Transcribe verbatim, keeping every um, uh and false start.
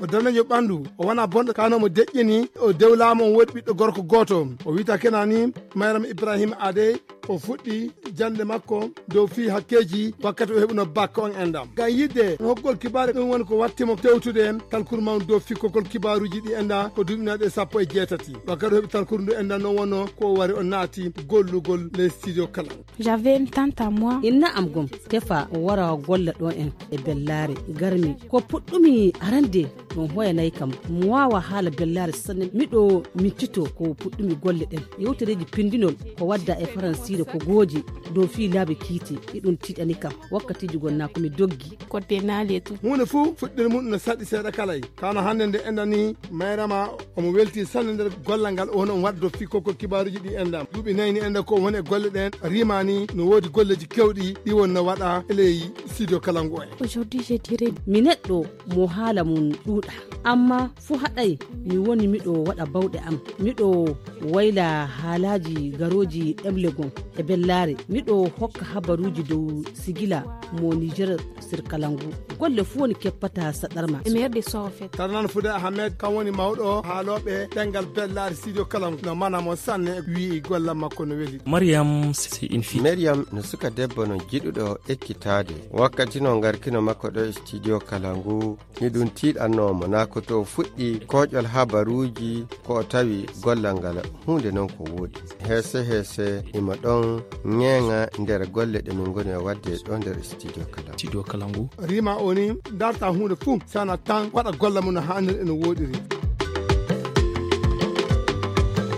o darnajo ɓandu o wona bonɗo kano mo deƴƴini o dewlama on woɗi ɓiɗɗo gorko goto o wita kenani Mayram Ibrahima Ade o fuɗɗi jande makko dow fi hakkeji wakkati o heɓuno bakka on endam gam yidde hokkol kibaru ɗum woni ko wattimo tewtude en talkuru mam dow fikkokol kibaruji ɗi enda ko duɓinaɗe sappo e jeetati wakkati o heɓi talkuru ndu enda noon wonno ko wari o naati gollugol les studio kala. J'avais une tante à moi. Inna am gom tefa wara golla ɗo en e bellare garmi ko puɗɗumi arande ɗum hoyanayi kam mi wawa haala bellare sanne miɗo mittito ko puɗɗumi golle ɗen yewtereji pindinol ko wadda e faransire ko gooji dow fi laabi kiiti ɗiɗum tiɗani kam wakkatiji gonna komi doggi Côté nale tout. hunde fuu fuɗɗere mum no saɗi seeɗa kalay kano hande nde endani Mayrama omo welti sanne nder gollal ngal on on waddo fi koko kibaruji ɗi endam duuɓi nayyi ni enda ko woni e golle ɗen rimani no woodi golleji kewɗi ɗi won no waɗa eleyi studio kala ngo en. Aujourd'hui je dirais mi neɗɗo mo haala mum ɗuuɗa amma fu haɗay mi woni miɗo waɗa bawɗe am miɗo wayla haalaji garoji ɗemle gon e bellare miɗo hokka habaruji dow sigila mo Niger sirkalangu golle fu woni keppata saɗarma le meilleur des soirs en fait. Tarnan Fouda Ahmed kan woni mawɗo haaloɓe ɗengal bellare studio kala no manamo sanne wi golla makko no weli. Mariam c'est une fille. Mariam no suka debbo no jiɗuɗo ekkitade wakkati no garkino makko ɗo e studio kalangu ni ɗum tiɗannomo na ko to fuɗɗi koƴol habaruji ko o tawi gollal ngal hunde noon ko woodi heese heese ima ɗon ñeeŋa nder golle ɗe min goni e wadde ɗo nder studio kalangu studio kalangu rima oni darta hunde fuu sana tan waɗa golla mum no hannir eno woɗiri.